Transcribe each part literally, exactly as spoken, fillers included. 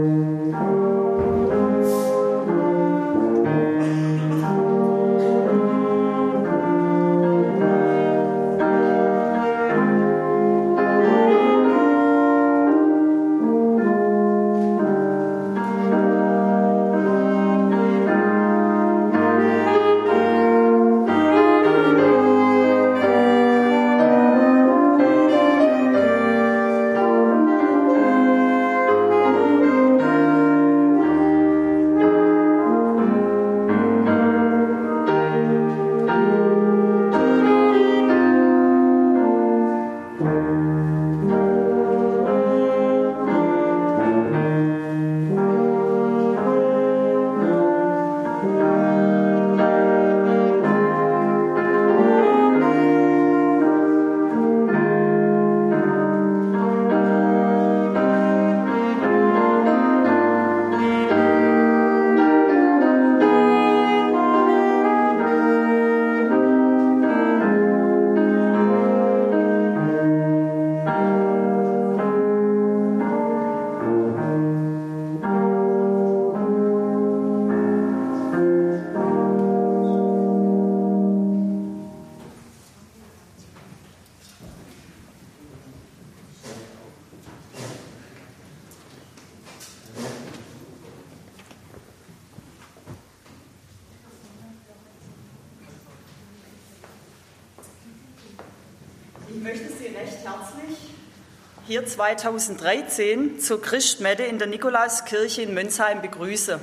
Ich möchte Sie recht herzlich hier zweitausenddreizehn zur Christmette in der Nikolauskirche in Mönsheim begrüßen.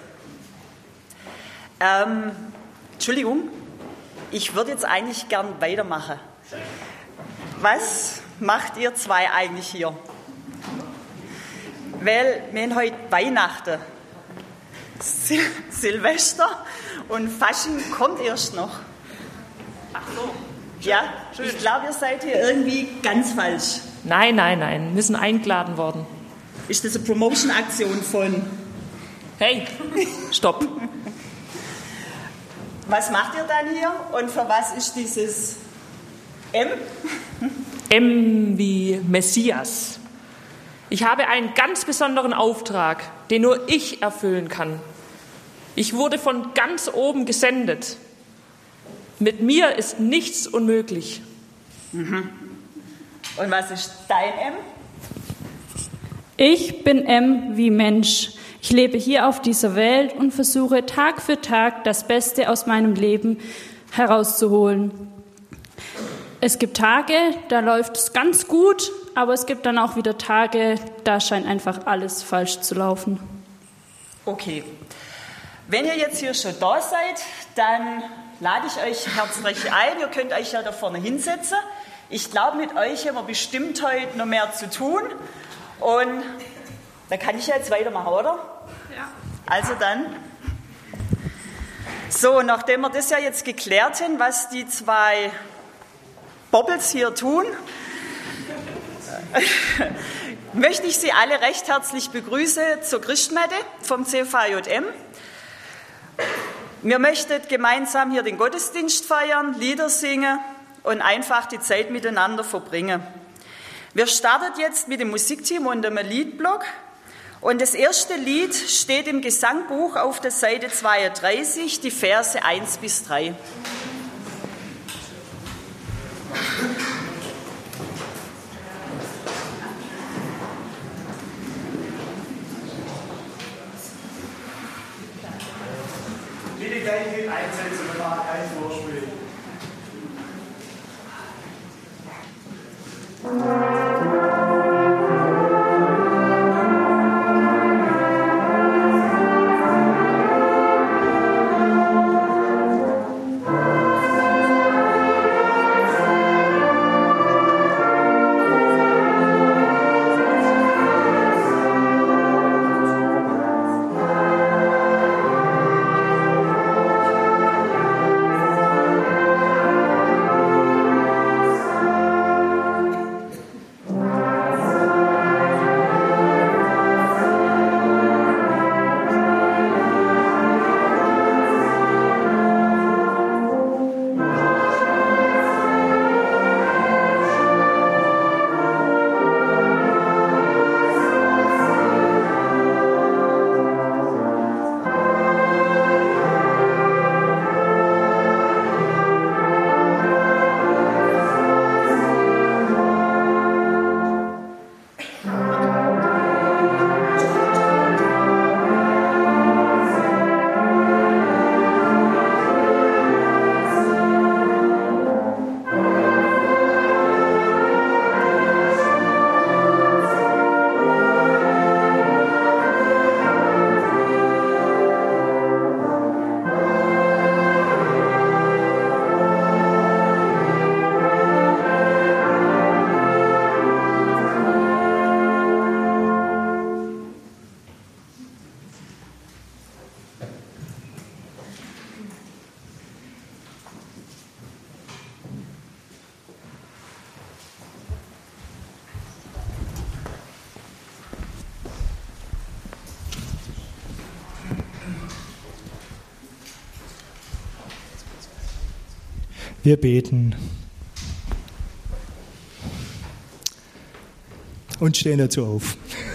Ähm, Entschuldigung, ich würde jetzt eigentlich gern weitermachen. Was macht ihr zwei eigentlich hier? Weil wir haben heute Weihnachten, Sil Silvester und Fasching kommt erst noch. Ach so. Schön, ja, schön. Ich glaube, ihr seid hier irgendwie ganz falsch. Nein, nein, nein, wir sind eingeladen worden. Ist das eine Promotion-Aktion von... Hey, stopp. Was macht ihr dann hier und für was ist dieses M? M wie Messias. Ich habe einen ganz besonderen Auftrag, den nur ich erfüllen kann. Ich wurde von ganz oben gesendet. Mit mir ist nichts unmöglich. Mhm. Und was ist dein M? Ich bin M wie Mensch. Ich lebe hier auf dieser Welt und versuche Tag für Tag das Beste aus meinem Leben herauszuholen. Es gibt Tage, da läuft es ganz gut, aber es gibt dann auch wieder Tage, da scheint einfach alles falsch zu laufen. Okay. Wenn ihr jetzt hier schon da seid, dann lade ich euch herzlich ein. Ihr könnt euch ja da vorne hinsetzen. Ich glaube, mit euch haben wir bestimmt heute noch mehr zu tun. Und dann kann ich ja jetzt weitermachen, oder? Ja. Also dann. So, nachdem wir das ja jetzt geklärt haben, was die zwei Bobbles hier tun, möchte ich Sie alle recht herzlich begrüßen zur Christmette vom C V J M. Wir möchten gemeinsam hier den Gottesdienst feiern, Lieder singen und einfach die Zeit miteinander verbringen. Wir starten jetzt mit dem Musikteam und dem Liedblock. Und das erste Lied steht im Gesangbuch auf der Seite zweiunddreißig, die Verse eins bis drei. Bitte gleich mit einsetzen, wenn man kein Vorspiel. Wir beten und stehen dazu auf.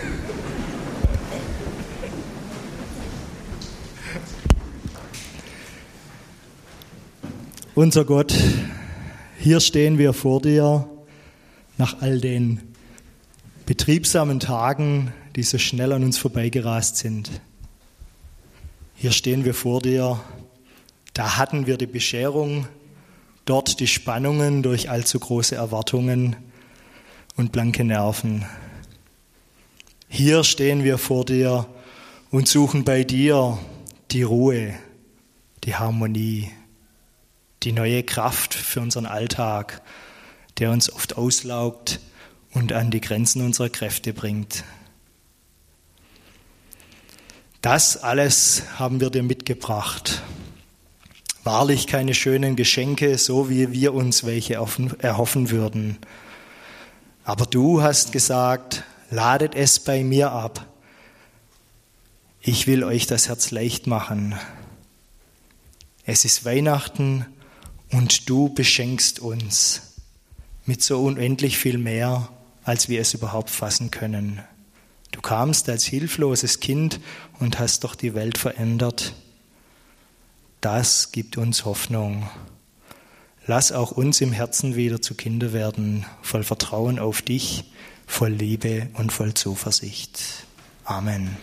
Unser Gott, hier stehen wir vor dir nach all den betriebsamen Tagen, die so schnell an uns vorbeigerast sind. Hier stehen wir vor dir, da hatten wir die Bescherung, dort die Spannungen durch allzu große Erwartungen und blanke Nerven. Hier stehen wir vor dir und suchen bei dir die Ruhe, die Harmonie, die neue Kraft für unseren Alltag, der uns oft auslaugt und an die Grenzen unserer Kräfte bringt. Das alles haben wir dir mitgebracht. Wahrlich keine schönen Geschenke, so wie wir uns welche erhoffen würden. Aber du hast gesagt, ladet es bei mir ab. Ich will euch das Herz leicht machen. Es ist Weihnachten und du beschenkst uns mit so unendlich viel mehr, als wir es überhaupt fassen können. Du kamst als hilfloses Kind und hast doch die Welt verändert. Das gibt uns Hoffnung. Lass auch uns im Herzen wieder zu Kinder werden, voll Vertrauen auf dich, voll Liebe und voll Zuversicht. Amen.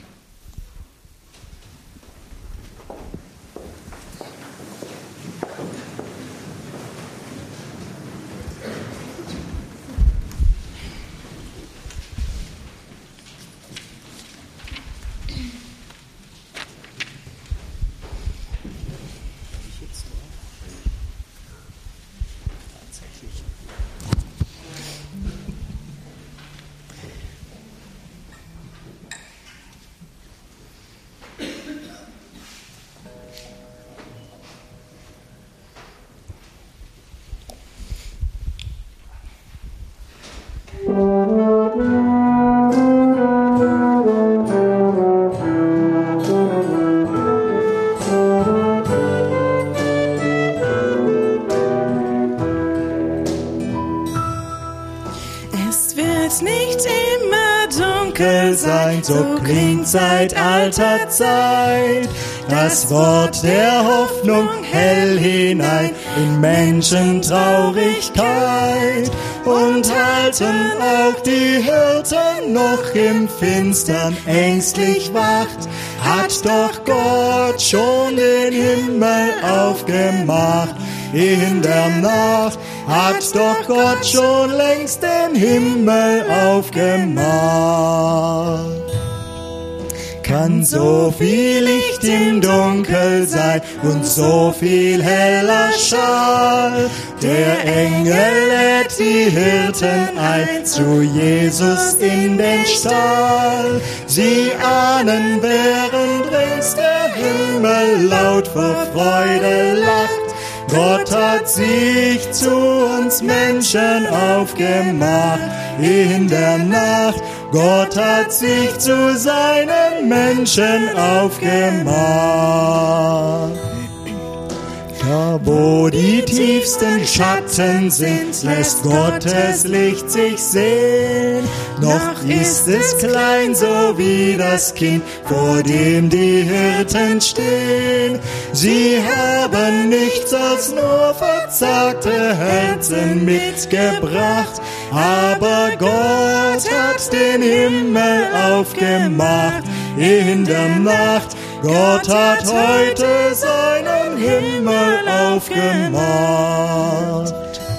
So klingt seit alter Zeit das Wort der Hoffnung hell hinein in Menschentraurigkeit und halten auch die Hirten noch im Finstern ängstlich Wacht. Hat doch Gott schon den Himmel aufgemacht in der Nacht, hat doch Gott schon längst den Himmel aufgemacht. Kann so viel Licht im Dunkel sein und so viel heller Schall. Der Engel lädt die Hirten ein zu Jesus in den Stall. Sie ahnen, während rings der Himmel laut vor Freude lacht. Gott hat sich zu uns Menschen aufgemacht in der Nacht. Gott hat sich zu seinen Menschen aufgemacht. Da wo die tiefsten Schatten sind, lässt Gottes Licht sich sehen. Noch ist es klein, so wie das Kind, vor dem die Hirten stehen. Sie haben nichts als nur verzagte Herzen mitgebracht, aber Gott hat den Himmel aufgemacht in der Nacht. Gott hat heute seinen Himmel aufgemacht.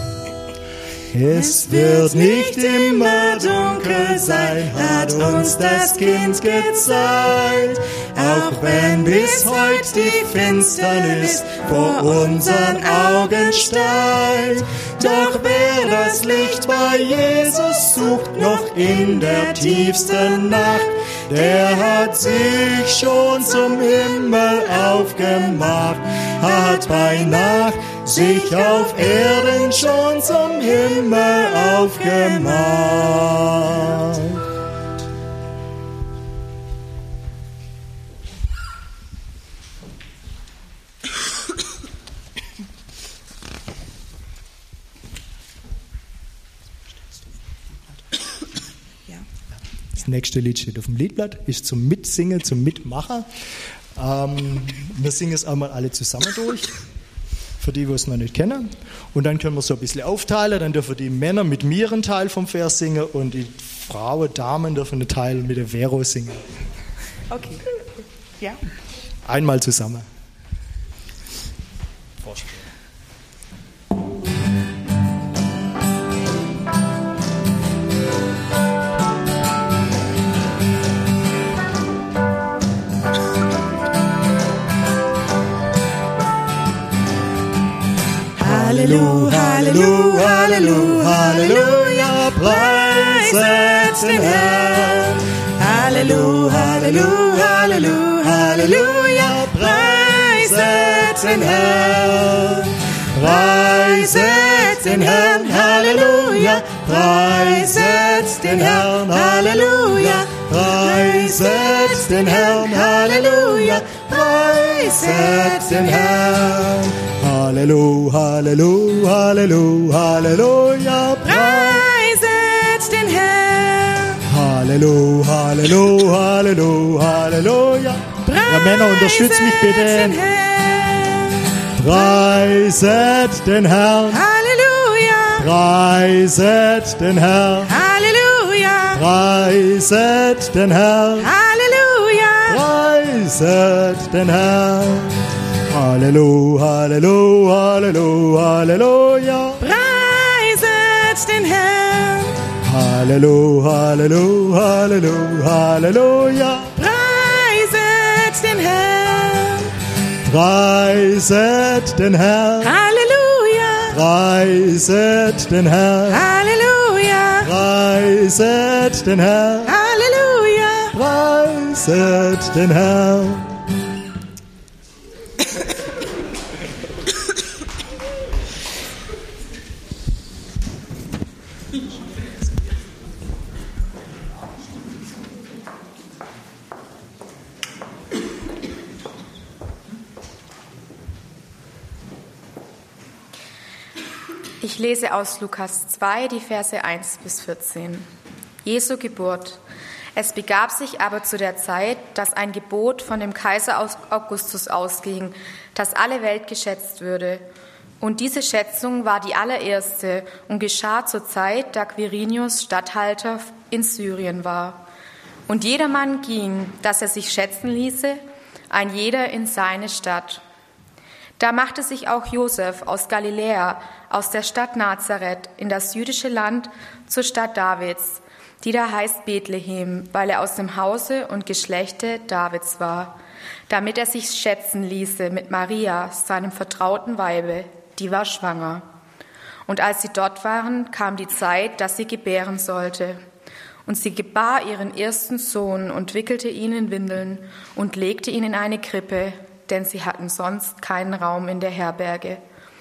Es wird nicht immer dunkel sein, hat uns das Kind gezeigt. Auch wenn bis heute die Finsternis vor unseren Augen steigt. Doch wer das Licht bei Jesus sucht, noch in der tiefsten Nacht, der hat sich schon zum Himmel aufgemacht, hat bei Nacht sich auf Erden schon zum Himmel aufgemacht. Das nächste Lied steht auf dem Liedblatt, ist zum Mitsingen, zum Mitmachen. Ähm, wir singen es einmal alle zusammen durch, für die, die es noch nicht kennen. Und dann können wir so ein bisschen aufteilen. Dann dürfen die Männer mit mir einen Teil vom Vers singen und die Frauen, Damen dürfen einen Teil mit der Vero singen. Okay. Ja. Einmal zusammen. Halleluja, Halleluja, Halleluja, Halleluja, preiset den Herrn. Halleluja, Halleluja, Halleluja, Halleluja, preiset den Herrn. Preiset den Herrn, Halleluja, preiset den Herrn, Halleluja, preiset den Herrn, Halleluja, preiset den Herrn. Halleluja, Halleluja, Halleluja, Halleluja, preiset den Herrn. Halleluja, Halleluja, Halleluja, Halleluja. Ja, Männer, unterstützt mich bitte. Preiset den Herrn. Halleluja. Preiset den Herrn. Halleluja. Preiset den Herrn. Halleluja. Preiset den Herrn. Halleluja, Halleluja, Halleluja, Halleluja. Preiset den Herrn. Halleluja, Halleluja, Halleluja, Halleluja. Preiset den Herrn. Preiset den Herrn. Halleluja. Preiset den Herrn. Halleluja. Preiset den Herrn. Halleluja. Preiset den Herrn. Ich lese aus Lukas zwei, die Verse eins bis vierzehn. Jesu Geburt. Es begab sich aber zu der Zeit, dass ein Gebot von dem Kaiser Augustus ausging, dass alle Welt geschätzt würde. Und diese Schätzung war die allererste und geschah zur Zeit, da Quirinius Statthalter in Syrien war. Und jedermann ging, dass er sich schätzen ließe, ein jeder in seine Stadt. Da machte sich auch Josef aus Galiläa, aus der Stadt Nazareth, in das jüdische Land zur Stadt Davids, die da heißt Bethlehem, weil er aus dem Hause und Geschlechte Davids war, damit er sich schätzen ließe mit Maria, seinem vertrauten Weibe, die war schwanger. Und als sie dort waren, kam die Zeit, dass sie gebären sollte. Und sie gebar ihren ersten Sohn und wickelte ihn in Windeln und legte ihn in eine Krippe, denn sie hatten sonst keinen Raum in der Herberge.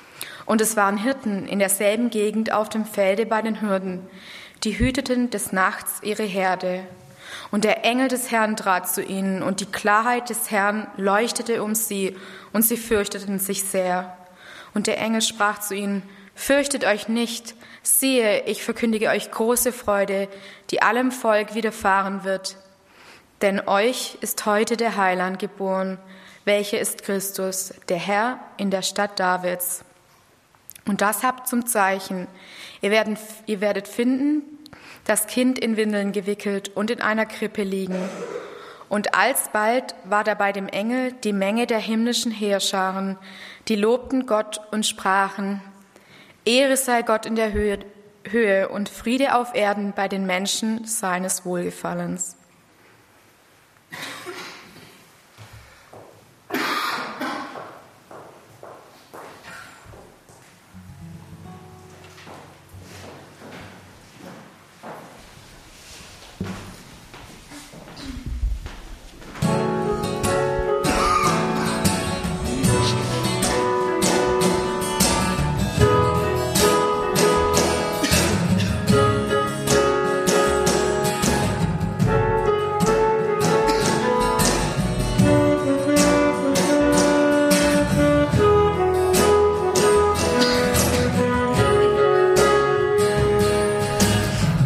Und es waren Hirten in derselben Gegend auf dem Felde bei den Hürden, die hüteten des Nachts ihre Herde. Und der Engel des Herrn trat zu ihnen, und die Klarheit des Herrn leuchtete um sie, und sie fürchteten sich sehr. Und der Engel sprach zu ihnen: Fürchtet euch nicht, siehe, ich verkündige euch große Freude, die allem Volk widerfahren wird. Denn euch ist heute der Heiland geboren, welcher ist Christus, der Herr in der Stadt Davids. Und das habt zum Zeichen: Ihr werdet, ihr werdet finden, das Kind in Windeln gewickelt und in einer Krippe liegen. Und alsbald war da bei dem Engel die Menge der himmlischen Heerscharen, die lobten Gott und sprachen: Ehre sei Gott in der Höhe, Höhe und Friede auf Erden bei den Menschen seines Wohlgefallens.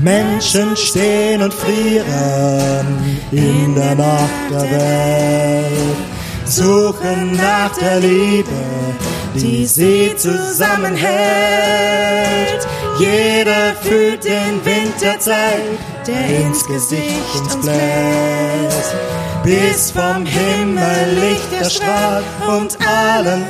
Menschen stehen und frieren in der Nacht der Welt, suchen nach der Liebe, die sie zusammenhält. Jeder fühlt den Wind der Zeit, der ins Gesicht uns bläst, bis vom Himmel Licht erstrahlt und allen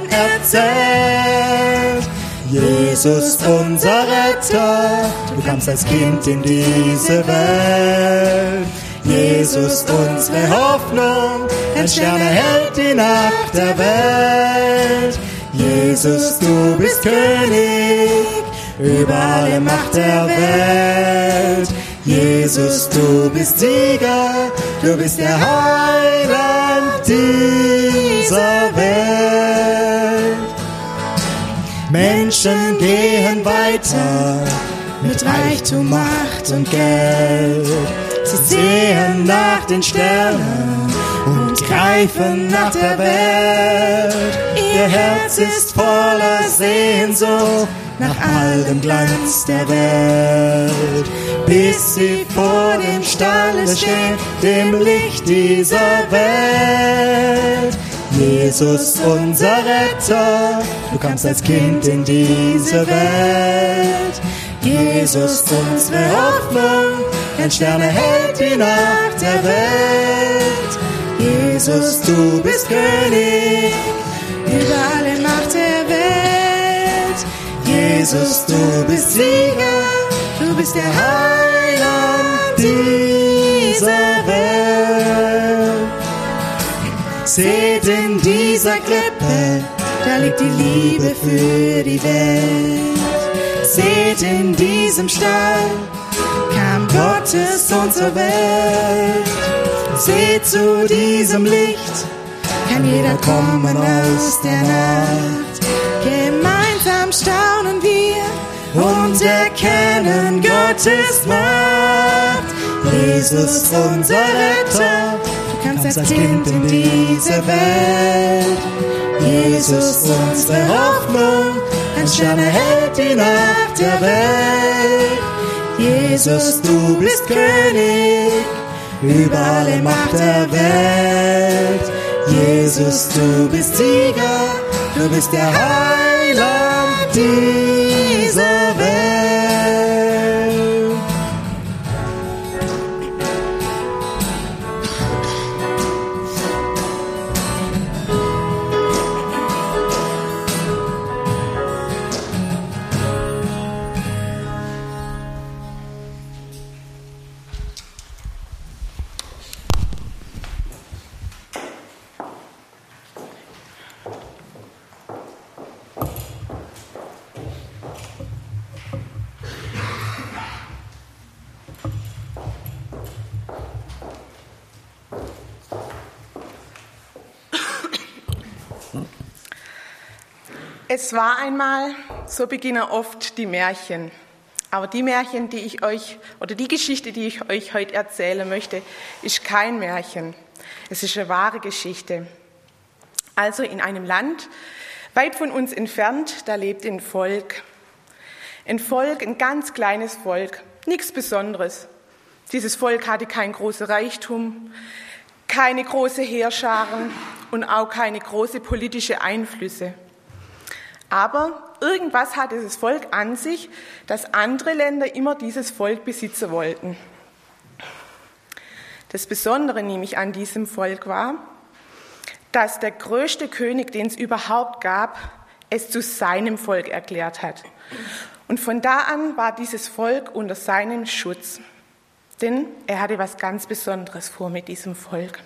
erzählt. Jesus, unser Retter, du kamst als Kind in diese Welt. Jesus, unsere Hoffnung, ein Stern erhellt die Nacht der Welt. Jesus, du bist König über alle Macht der Welt. Jesus, du bist Sieger, du bist der Heiland dieser Welt. Menschen gehen weiter mit Reichtum, Macht und Geld. Sie sehen nach den Sternen und greifen nach der Welt. Ihr Herz ist voller Sehnsucht nach all dem Glanz der Welt, bis sie vor dem Stalle stehen, dem Licht dieser Welt. Jesus, unser Retter, du kamst als Kind in diese Welt. Jesus, unsere Hoffnung, ein Stern erhellt die Nacht der Welt. Jesus, du bist König über alle Macht der Welt. Jesus, du bist Sieger, du bist der Heiland dieser Welt. Seht in dieser Krippe, da liegt die Liebe für die Welt. Seht in diesem Stall, kam Gottes Sohn zur Welt. Seht zu diesem Licht, kann jeder kommen aus der Nacht. Gemeinsam staunen wir und erkennen Gottes Macht. Jesus, unser Retter, du kamst als Kind in diese Welt. Jesus, unsere Hoffnung, ein Stern erhellt die Nacht der Welt. Jesus, du bist König über alle Macht der Welt. Jesus, du bist Sieger, du bist der Heiland dieser Welt. Es war einmal, so beginnen oft die Märchen. Aber die Märchen, die ich euch, oder die Geschichte, die ich euch heute erzählen möchte, ist kein Märchen. Es ist eine wahre Geschichte. Also in einem Land, weit von uns entfernt, da lebt ein Volk. Ein Volk, ein ganz kleines Volk, nichts Besonderes. Dieses Volk hatte keinen großen Reichtum, keine großen Heerscharen und auch keine großen politischen Einflüsse. Aber irgendwas hat dieses Volk an sich, dass andere Länder immer dieses Volk besitzen wollten. Das Besondere nämlich an diesem Volk war, dass der größte König, den es überhaupt gab, es zu seinem Volk erklärt hat. Und von da an war dieses Volk unter seinem Schutz. Denn er hatte was ganz Besonderes vor mit diesem Volk.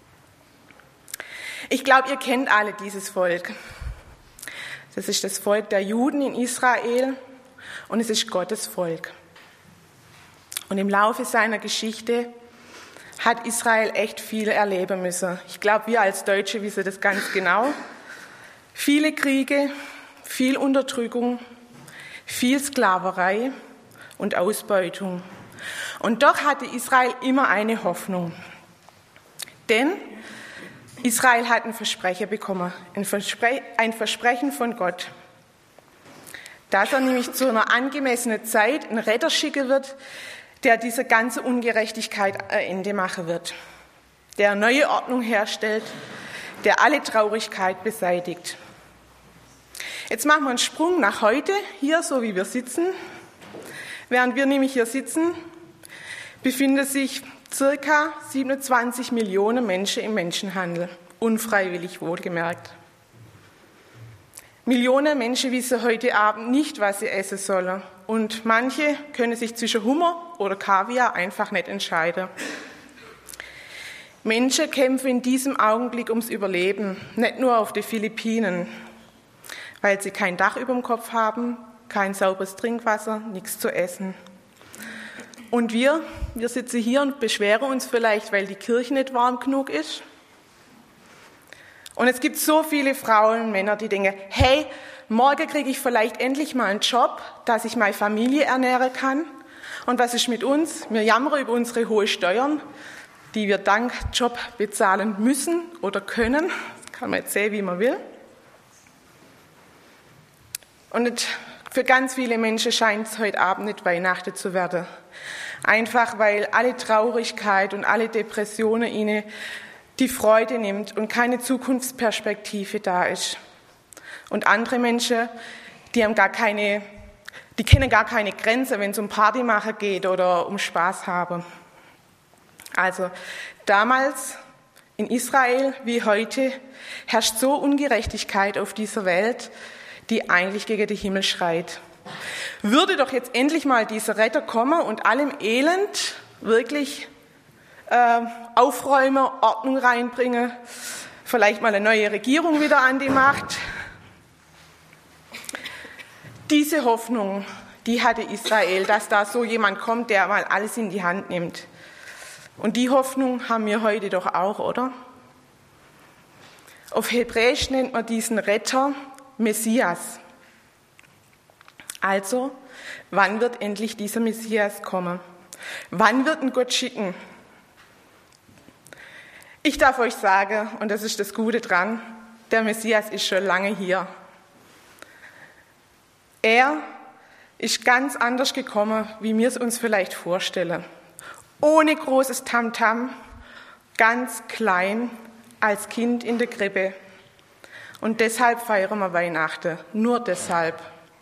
Ich glaube, ihr kennt alle dieses Volk. Das ist das Volk der Juden in Israel und es ist Gottes Volk. Und im Laufe seiner Geschichte hat Israel echt viel erleben müssen. Ich glaube, wir als Deutsche wissen das ganz genau. Viele Kriege, viel Unterdrückung, viel Sklaverei und Ausbeutung. Und doch hatte Israel immer eine Hoffnung. Denn Israel hat ein Versprechen bekommen, ein, Verspre- ein Versprechen von Gott, dass er nämlich zu einer angemessenen Zeit einen Retter schicken wird, der diese ganze Ungerechtigkeit ein Ende machen wird, der neue Ordnung herstellt, der alle Traurigkeit beseitigt. Jetzt machen wir einen Sprung nach heute, hier so wie wir sitzen. Während wir nämlich hier sitzen, befinden sich circa siebenundzwanzig Millionen Menschen im Menschenhandel, unfreiwillig wohlgemerkt. Millionen Menschen wissen heute Abend nicht, was sie essen sollen. Und manche können sich zwischen Hummer oder Kaviar einfach nicht entscheiden. Menschen kämpfen in diesem Augenblick ums Überleben, nicht nur auf den Philippinen, weil sie kein Dach über dem Kopf haben, kein sauberes Trinkwasser, nichts zu essen. Und wir, wir sitzen hier und beschweren uns vielleicht, weil die Kirche nicht warm genug ist. Und es gibt so viele Frauen und Männer, die denken, hey, morgen kriege ich vielleicht endlich mal einen Job, dass ich meine Familie ernähren kann. Und was ist mit uns? Wir jammern über unsere hohen Steuern, die wir dank Job bezahlen müssen oder können. Das kann man jetzt sehen, wie man will. Und für ganz viele Menschen scheint es heute Abend nicht Weihnachten zu werden. Einfach weil alle Traurigkeit und alle Depressionen ihnen die Freude nimmt und keine Zukunftsperspektive da ist. Und andere Menschen, die haben gar keine, die kennen gar keine Grenze, wenn es um Party machen geht oder um Spaß haben. Also damals in Israel wie heute herrscht so Ungerechtigkeit auf dieser Welt, die eigentlich gegen den Himmel schreit. Würde doch jetzt endlich mal dieser Retter kommen und allem Elend wirklich äh, aufräumen, Ordnung reinbringen, vielleicht mal eine neue Regierung wieder an die Macht. Diese Hoffnung, die hatte Israel, dass da so jemand kommt, der mal alles in die Hand nimmt. Und die Hoffnung haben wir heute doch auch, oder? Auf Hebräisch nennt man diesen Retter Messias. Also, wann wird endlich dieser Messias kommen? Wann wird ihn Gott schicken? Ich darf euch sagen, und das ist das Gute dran, der Messias ist schon lange hier. Er ist ganz anders gekommen, wie wir es uns vielleicht vorstellen. Ohne großes Tamtam, ganz klein, als Kind in der Krippe. Und deshalb feiern wir Weihnachten, nur deshalb.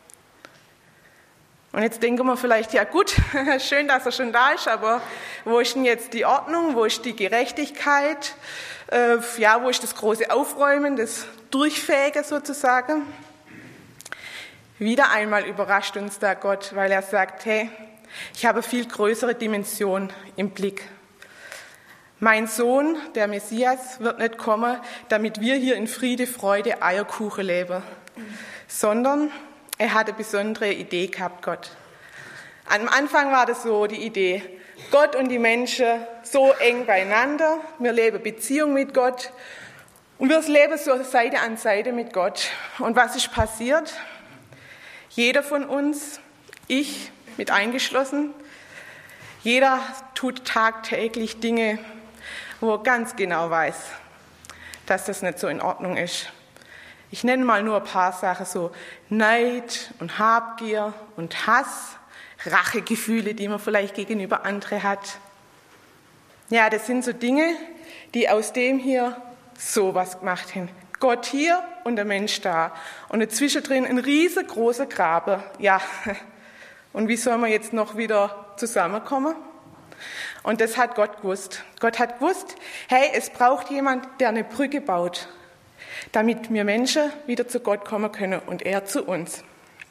Und jetzt denken wir vielleicht, ja gut, schön, dass er schon da ist, aber wo ist denn jetzt die Ordnung, wo ist die Gerechtigkeit, äh, ja, wo ist das große Aufräumen, das Durchfähigen sozusagen? Wieder einmal überrascht uns da Gott, weil er sagt, hey, ich habe viel größere Dimension im Blick. Mein Sohn, der Messias, wird nicht kommen, damit wir hier in Friede, Freude, Eierkuchen leben, sondern er hat eine besondere Idee gehabt, Gott. Am Anfang war das so die Idee, Gott und die Menschen so eng beieinander, wir leben Beziehung mit Gott und wir leben so Seite an Seite mit Gott. Und was ist passiert? Jeder von uns, ich mit eingeschlossen, jeder tut tagtäglich Dinge, wo er ganz genau weiß, dass das nicht so in Ordnung ist. Ich nenne mal nur ein paar Sachen, so Neid und Habgier und Hass, Rachegefühle, die man vielleicht gegenüber anderen hat. Ja, das sind so Dinge, die aus dem hier sowas gemacht haben. Gott hier und der Mensch da. Und dazwischen ein riesengroßer Graben. Ja, und wie soll man jetzt noch wieder zusammenkommen? Und das hat Gott gewusst. Gott hat gewusst, hey, es braucht jemand, der eine Brücke baut, damit wir Menschen wieder zu Gott kommen können und er zu uns.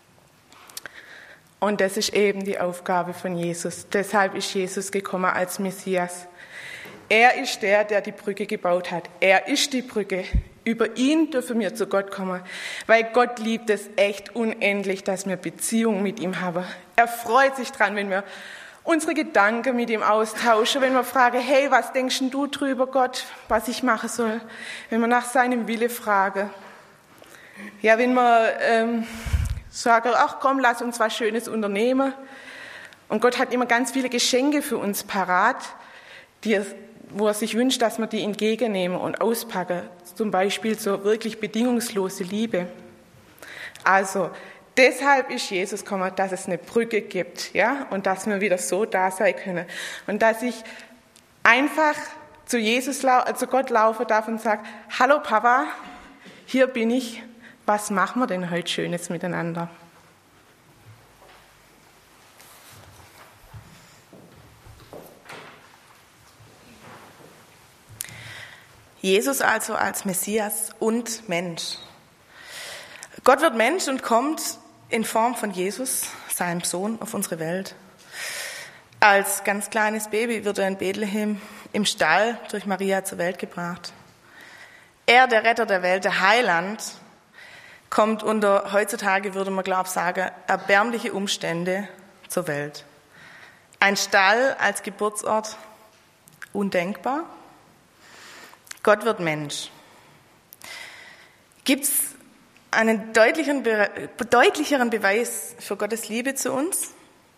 Und das ist eben die Aufgabe von Jesus. Deshalb ist Jesus gekommen als Messias. Er ist der, der die Brücke gebaut hat. Er ist die Brücke. Über ihn dürfen wir zu Gott kommen, weil Gott liebt es echt unendlich, dass wir Beziehung mit ihm haben. Er freut sich dran, wenn wir unsere Gedanken mit ihm austauschen, wenn wir fragen, hey, was denkst du drüber, Gott, was ich machen soll? Wenn wir nach seinem Wille fragen. Ja, wenn wir ähm, sagen, ach komm, lass uns was Schönes unternehmen. Und Gott hat immer ganz viele Geschenke für uns parat, die er, wo er sich wünscht, dass wir die entgegennehmen und auspacken. Zum Beispiel so wirklich bedingungslose Liebe. Also, deshalb ist Jesus gekommen, dass es eine Brücke gibt, ja, und dass wir wieder so da sein können. Und dass ich einfach zu Jesus, zu Gott laufen darf und sage, hallo Papa, hier bin ich, was machen wir denn heute Schönes miteinander? Jesus also als Messias und Mensch. Gott wird Mensch und kommt in Form von Jesus, seinem Sohn, auf unsere Welt. Als ganz kleines Baby wird er in Bethlehem im Stall durch Maria zur Welt gebracht. Er, der Retter der Welt, der Heiland, kommt unter, heutzutage würde man glaube ich sagen, erbärmliche Umstände zur Welt. Ein Stall als Geburtsort, undenkbar. Gott wird Mensch. Gibt es einen deutlicheren, deutlicheren Beweis für Gottes Liebe zu uns?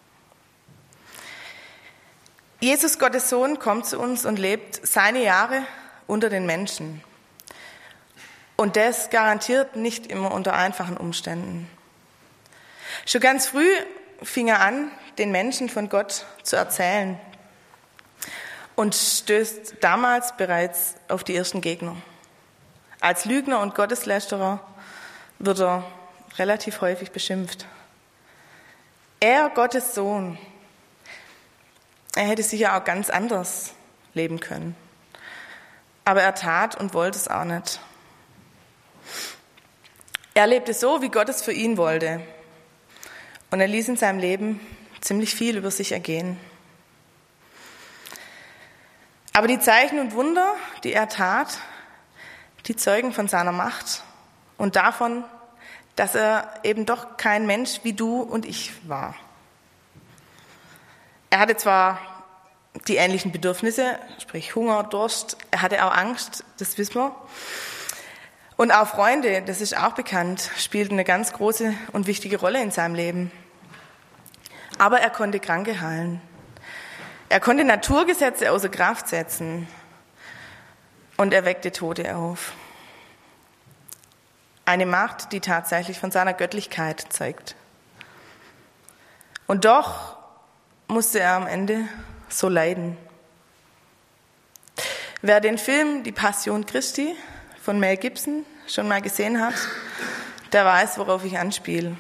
Jesus, Gottes Sohn, kommt zu uns und lebt seine Jahre unter den Menschen. Und das garantiert nicht immer unter einfachen Umständen. Schon ganz früh fing er an, den Menschen von Gott zu erzählen und stößt damals bereits auf die ersten Gegner. Als Lügner und Gotteslästerer wird er relativ häufig beschimpft. Er, Gottes Sohn, er hätte sicher auch ganz anders leben können. Aber er tat und wollte es auch nicht. Er lebte so, wie Gott es für ihn wollte. Und er ließ in seinem Leben ziemlich viel über sich ergehen. Aber die Zeichen und Wunder, die er tat, die zeugen von seiner Macht und davon, dass er eben doch kein Mensch wie du und ich war. Er hatte zwar die ähnlichen Bedürfnisse, sprich Hunger, Durst, er hatte auch Angst, das wissen wir. Und auch Freunde, das ist auch bekannt, spielten eine ganz große und wichtige Rolle in seinem Leben. Aber er konnte Kranke heilen. Er konnte Naturgesetze außer Kraft setzen und er weckte Tote auf. Eine Macht, die tatsächlich von seiner Göttlichkeit zeugt. Und doch musste er am Ende so leiden. Wer den Film Die Passion Christi von Mel Gibson schon mal gesehen hat, der weiß, worauf ich anspiele.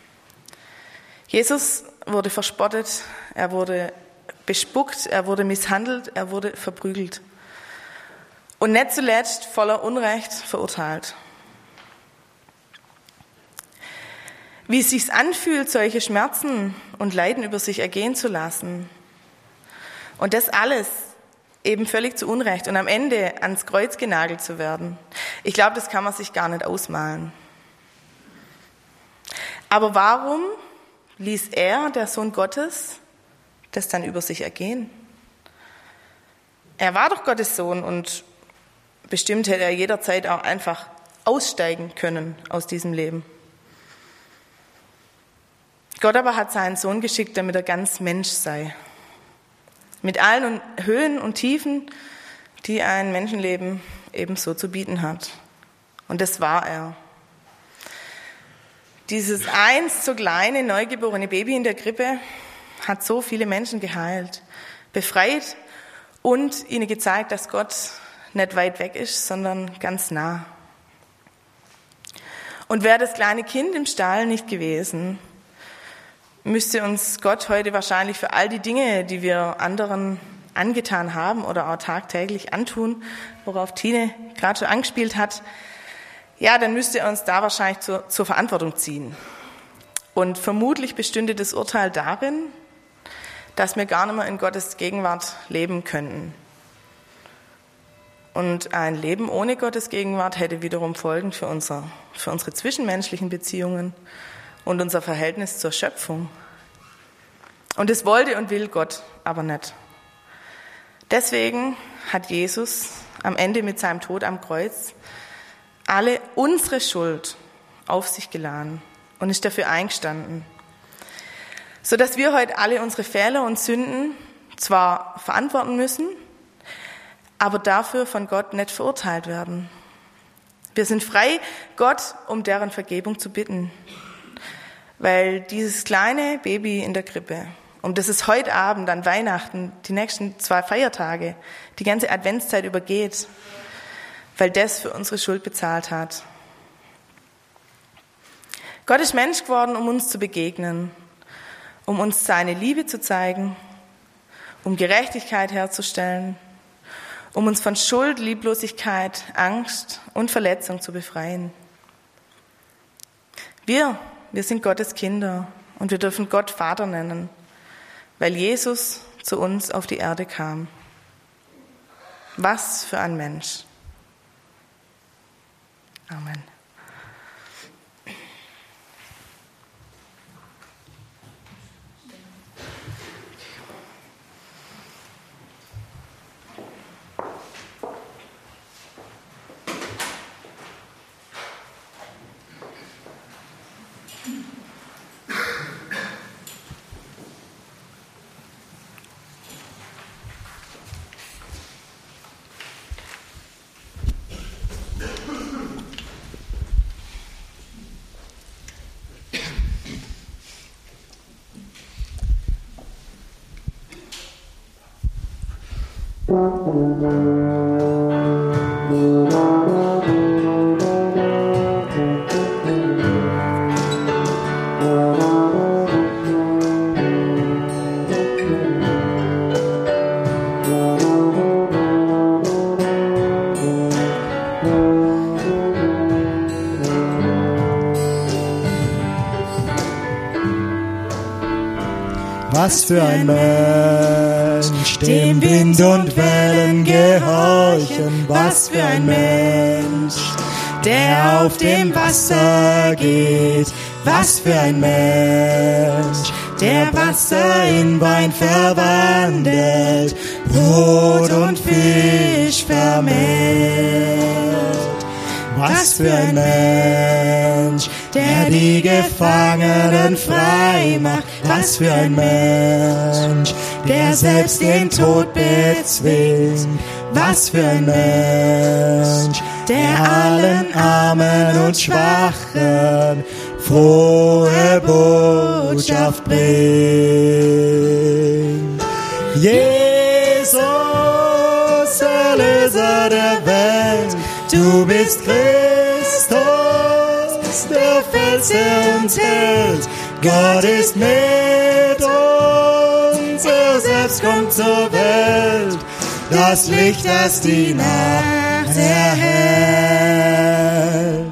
Jesus wurde verspottet, er wurde bespuckt, er wurde misshandelt, er wurde verprügelt. Und nicht zuletzt voller Unrecht verurteilt. Wie es sich anfühlt, solche Schmerzen und Leiden über sich ergehen zu lassen. Und das alles eben völlig zu Unrecht und am Ende ans Kreuz genagelt zu werden. Ich glaube, das kann man sich gar nicht ausmalen. Aber warum ließ er, der Sohn Gottes, das dann über sich ergehen? Er war doch Gottes Sohn und bestimmt hätte er jederzeit auch einfach aussteigen können aus diesem Leben. Gott aber hat seinen Sohn geschickt, damit er ganz Mensch sei. Mit allen Höhen und Tiefen, die ein Menschenleben ebenso zu bieten hat. Und das war er. Dieses einst so kleine, neugeborene Baby in der Krippe hat so viele Menschen geheilt, befreit und ihnen gezeigt, dass Gott nicht weit weg ist, sondern ganz nah. Und wäre das kleine Kind im Stall nicht gewesen, müsste uns Gott heute wahrscheinlich für all die Dinge, die wir anderen angetan haben oder auch tagtäglich antun, worauf Tine gerade schon angespielt hat, ja, dann müsste er uns da wahrscheinlich zur, zur Verantwortung ziehen. Und vermutlich bestünde das Urteil darin, dass wir gar nicht mehr in Gottes Gegenwart leben könnten. Und ein Leben ohne Gottes Gegenwart hätte wiederum Folgen für, unser, für unsere zwischenmenschlichen Beziehungen und unser Verhältnis zur Schöpfung. Und das wollte und will Gott aber nicht. Deswegen hat Jesus am Ende mit seinem Tod am Kreuz alle unsere Schuld auf sich geladen und ist dafür eingestanden, sodass wir heute alle unsere Fehler und Sünden zwar verantworten müssen, aber dafür von Gott nicht verurteilt werden. Wir sind frei, Gott um deren Vergebung zu bitten. weil dieses kleine Baby in der Krippe, um das es heute Abend an Weihnachten, die nächsten zwei Feiertage, die ganze Adventszeit übergeht, weil das für unsere Schuld bezahlt hat. Gott ist Mensch geworden, um uns zu begegnen, um uns seine Liebe zu zeigen, um Gerechtigkeit herzustellen, um uns von Schuld, Lieblosigkeit, Angst und Verletzung zu befreien. Wir, wir sind Gottes Kinder und wir dürfen Gott Vater nennen, weil Jesus zu uns auf die Erde kam. Was für ein Mensch. Amen. Was für ein Mensch, dem Wind und Wellen gehorchen. Was für ein Mensch, der auf dem Wasser geht. Was für ein Mensch, der Wasser in Wein verwandelt, Brot und Fisch vermehrt. Was für ein Mensch, der die Gefangenen frei macht. Was für ein Mensch, der selbst den Tod bezwingt. Was für ein Mensch, der allen Armen und Schwachen frohe Botschaft bringt. Jesus, Erlöser der Welt, du bist Christus, der Fels, der uns hält. Gott ist mit uns, er selbst kommt zur Welt, das Licht, das die Nacht erhellt.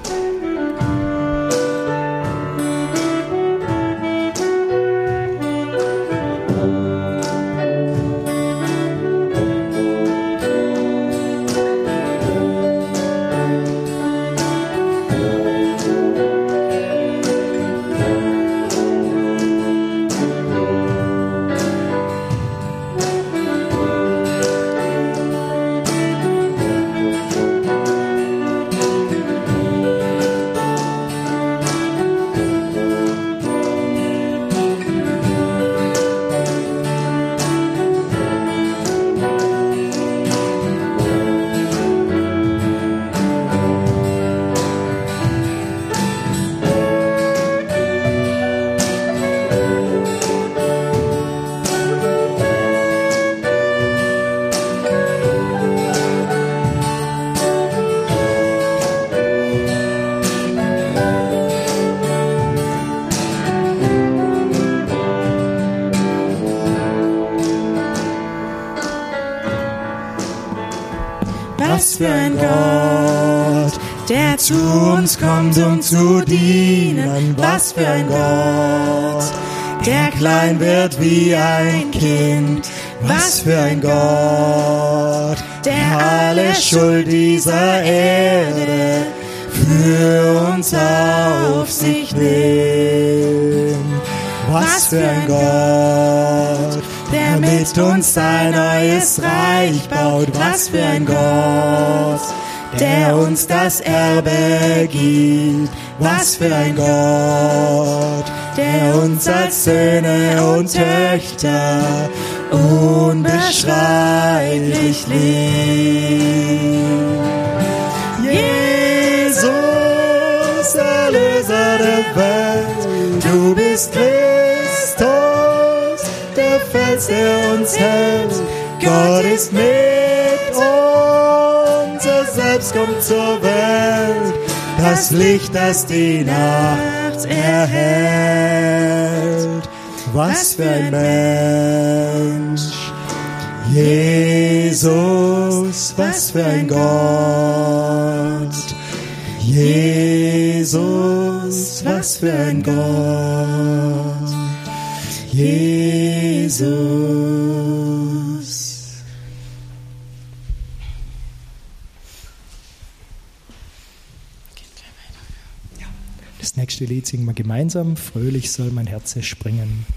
Was für ein Gott, der zu uns kommt, um zu dienen. Was für ein Gott, der klein wird wie ein Kind. Was für ein Gott, der alle Schuld dieser Erde für uns auf sich nimmt. Was für ein Gott, der mit uns sein neues Reich baut. Was für ein Gott, der uns das Erbe gibt. Was für ein Gott, der uns als Söhne und Töchter unbeschreiblich liebt. Jesus, Erlöser der Welt, Du bist Christus, der Fels, der uns hält. Gott ist mit uns, er selbst kommt zur Welt. Das Licht, das die Nacht erhellt. Was für ein Mensch. Jesus, was für ein Gott. Jesus, was für ein Gott. Jesus. Das nächste Lied singen wir gemeinsam. Fröhlich soll mein Herz springen.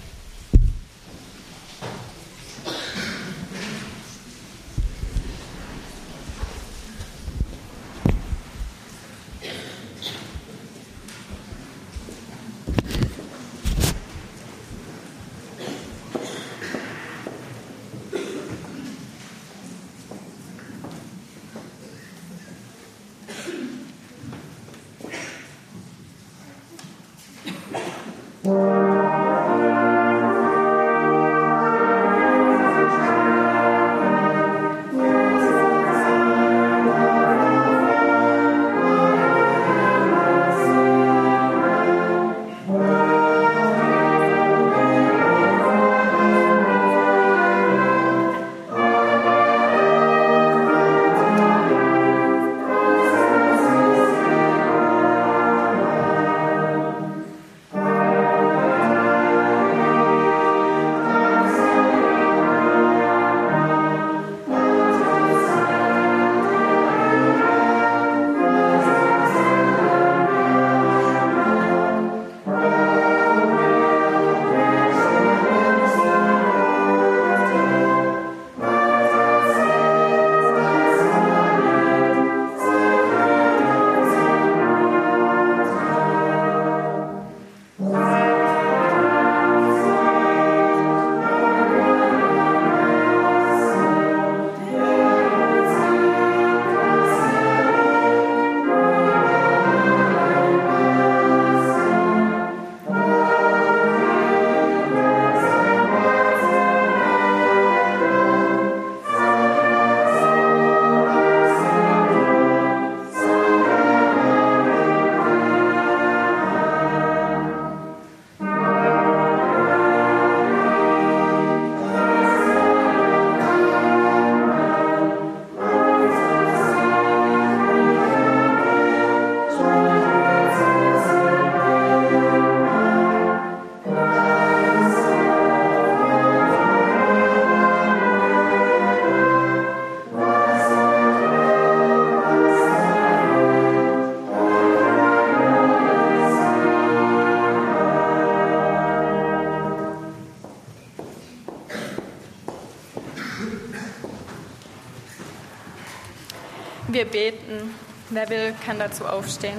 Wir beten. Wer will, kann dazu aufstehen.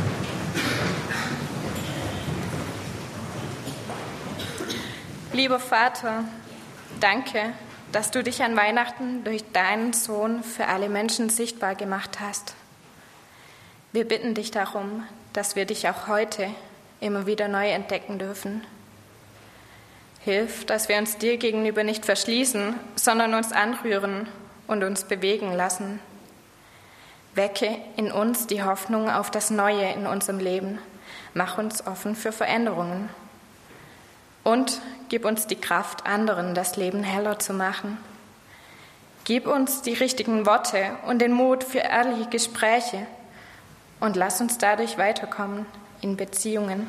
Lieber Vater, danke, dass du dich an Weihnachten durch deinen Sohn für alle Menschen sichtbar gemacht hast. Wir bitten dich darum, dass wir dich auch heute immer wieder neu entdecken dürfen. Hilf, dass wir uns dir gegenüber nicht verschließen, sondern uns anrühren und uns bewegen lassen. Wecke in uns die Hoffnung auf das Neue in unserem Leben. Mach uns offen für Veränderungen. Und gib uns die Kraft, anderen das Leben heller zu machen. Gib uns die richtigen Worte und den Mut für ehrliche Gespräche und lass uns dadurch weiterkommen in Beziehungen.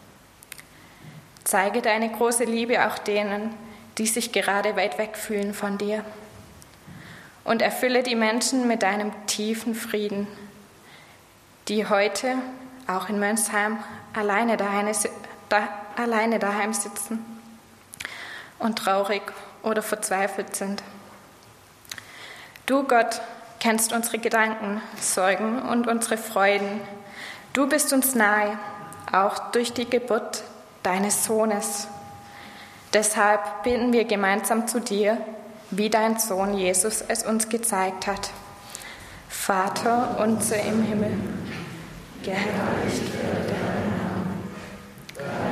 Zeige deine große Liebe auch denen, die sich gerade weit weg fühlen von dir. Und erfülle die Menschen mit deinem tiefen Frieden, die heute auch in Mönsheim alleine daheim, da, alleine daheim sitzen und traurig oder verzweifelt sind. Du, Gott, kennst unsere Gedanken, Sorgen und unsere Freuden. Du bist uns nahe, auch durch die Geburt deines Sohnes. Deshalb beten wir gemeinsam zu dir, wie dein Sohn Jesus es uns gezeigt hat. Vater unser im Himmel, geheiligt werde dein Name.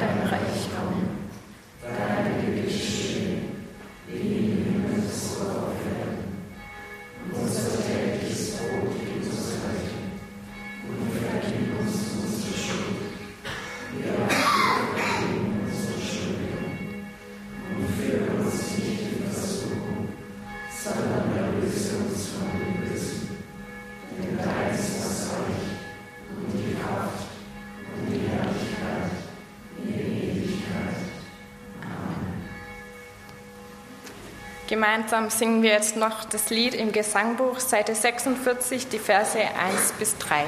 Gemeinsam singen wir jetzt noch das Lied im Gesangbuch, Seite sechsundvierzig, die Verse eins bis drei.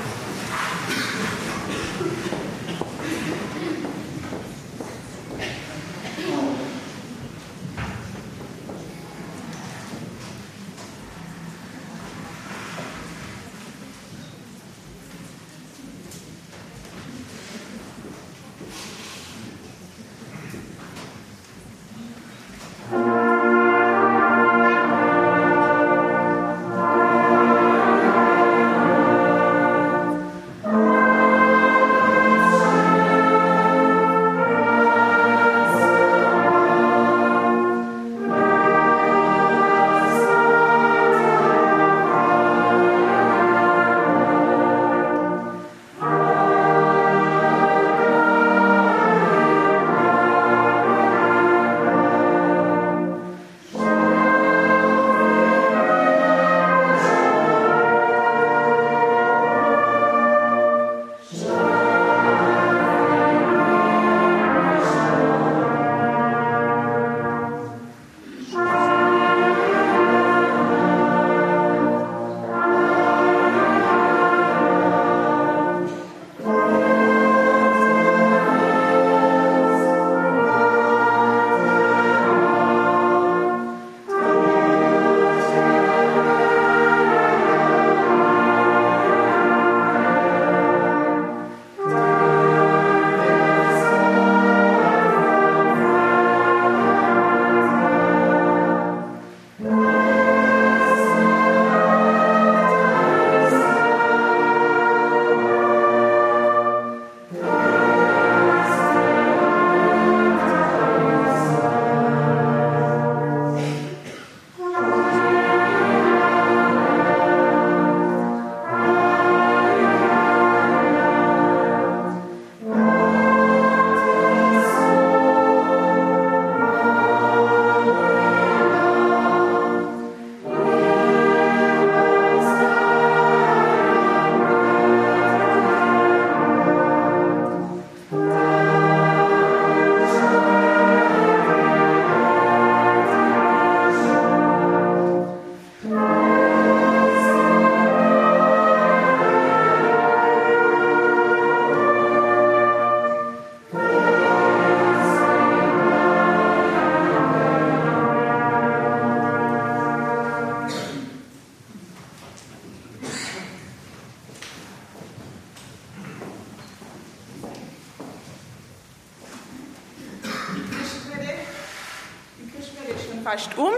fast um.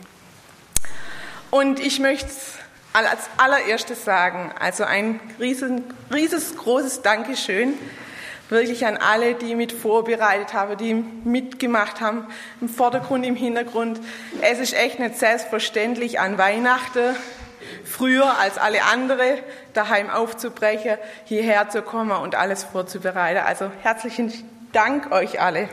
Und ich möchte als allererstes sagen, also ein riesen, rieses, großes Dankeschön wirklich an alle, die mit vorbereitet haben, die mitgemacht haben, im Vordergrund, im Hintergrund. Es ist echt nicht selbstverständlich, an Weihnachten früher als alle andere daheim aufzubrechen, hierher zu kommen und alles vorzubereiten. Also herzlichen Dank euch alle.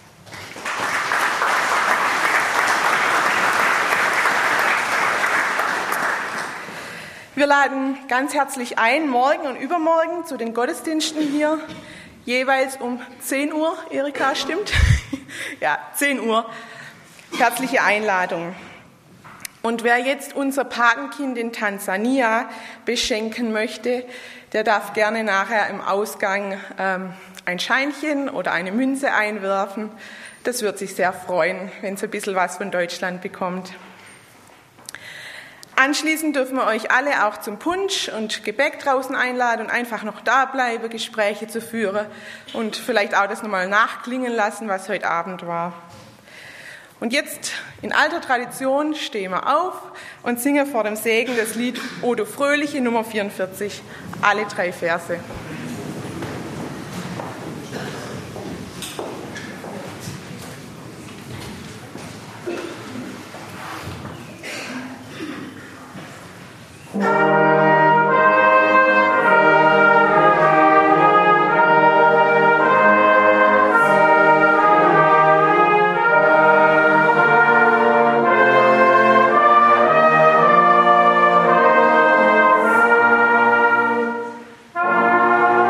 Wir laden ganz herzlich ein, morgen und übermorgen zu den Gottesdiensten hier, jeweils um zehn Uhr. Erika, stimmt? Ja, zehn Uhr. Herzliche Einladung. Und wer jetzt unser Patenkind in Tansania beschenken möchte, der darf gerne nachher im Ausgang ähm, ein Scheinchen oder eine Münze einwerfen. Das wird sich sehr freuen, wenn es ein bisschen was von Deutschland bekommt. Anschließend dürfen wir euch alle auch zum Punsch und Gebäck draußen einladen und einfach noch da bleiben, Gespräche zu führen und vielleicht auch das nochmal nachklingen lassen, was heute Abend war. Und jetzt in alter Tradition stehen wir auf und singen vor dem Segen das Lied O du Fröhliche Nummer vierundvierzig, alle drei Verse. Amen.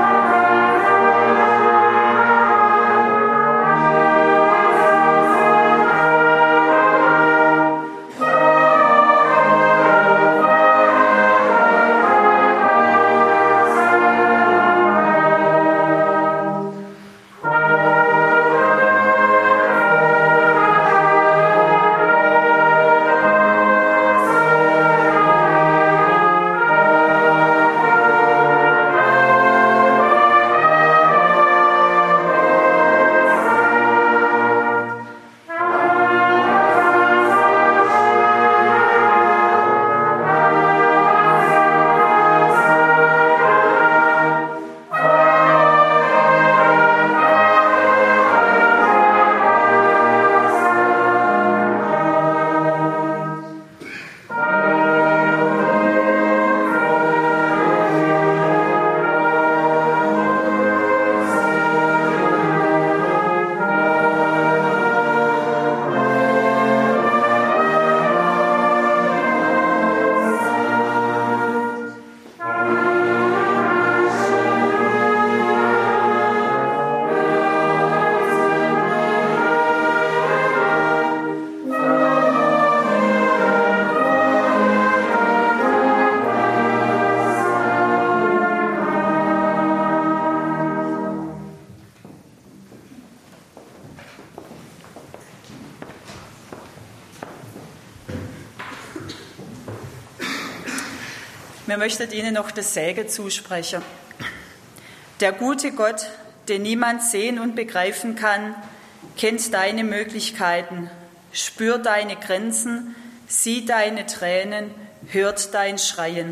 Wir möchten Ihnen noch das Segen zusprechen. Der gute Gott, den niemand sehen und begreifen kann, kennt deine Möglichkeiten, spürt deine Grenzen, sieht deine Tränen, hört dein Schreien.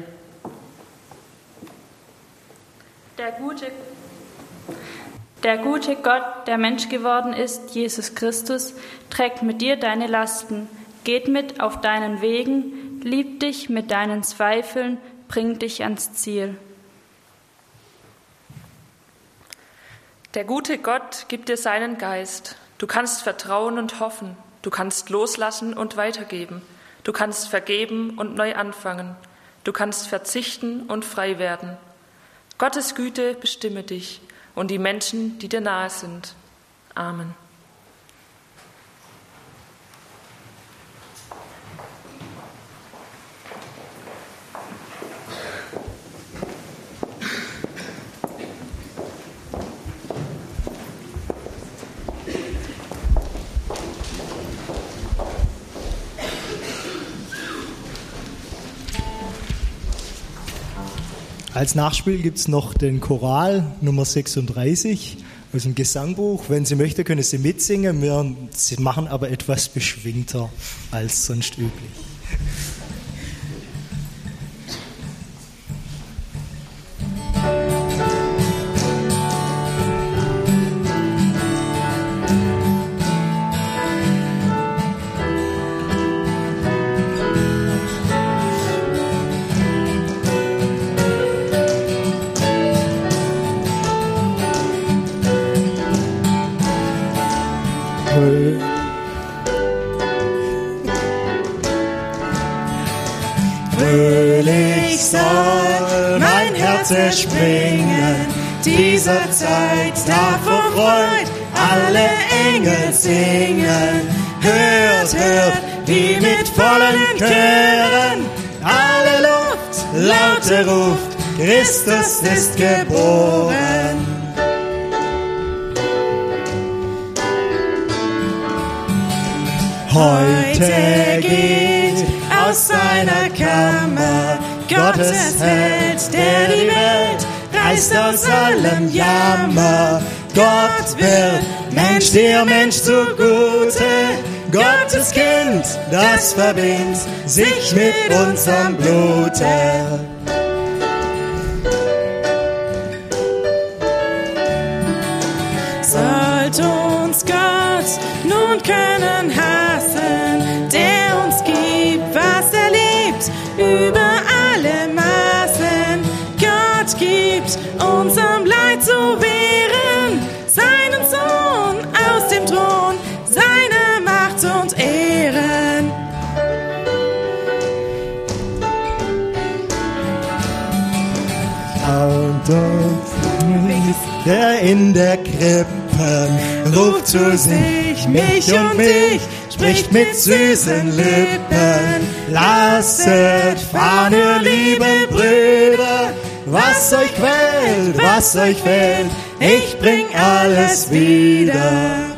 Der gute, der gute Gott, der Mensch geworden ist, Jesus Christus, trägt mit dir deine Lasten, geht mit auf deinen Wegen, liebt dich mit deinen Zweifeln, bringt dich ans Ziel. Der gute Gott gibt dir seinen Geist. Du kannst vertrauen und hoffen. Du kannst loslassen und weitergeben. Du kannst vergeben und neu anfangen. Du kannst verzichten und frei werden. Gottes Güte bestimme dich und die Menschen, die dir nahe sind. Amen. Als Nachspiel gibt es noch den Choral Nummer sechsunddreißig aus dem Gesangbuch. Wenn Sie möchten, können Sie mitsingen. Wir Sie machen aber etwas beschwingter als sonst üblich. Fröhlich soll mein Herz erspringen, dieser Zeit da vor Freud alle Engel singen. Hört, hört, wie mit vollen Chören alle Luft laute ruft, Christus ist geboren. Heute geht aus seiner Kammer Gottes Held, der die Welt reißt aus allem Jammer. Gott wird Mensch, dir Mensch zugute, Gottes Kind, das verbindet sich mit unserem Blute. Sollt uns Gott nun können hassen, der uns gibt, was er liebt, über alle Maßen. Gott gibt unserem Leid zu wehren, seinen Sohn aus dem Thron, seine Macht und Ehren. Und uns der in der Krippen ruft zu sich, mich und mich, spricht mit süßen Lippen. Lasset fahren, ihr lieben Brüder, was euch quält, was euch fehlt, ich bring alles wieder.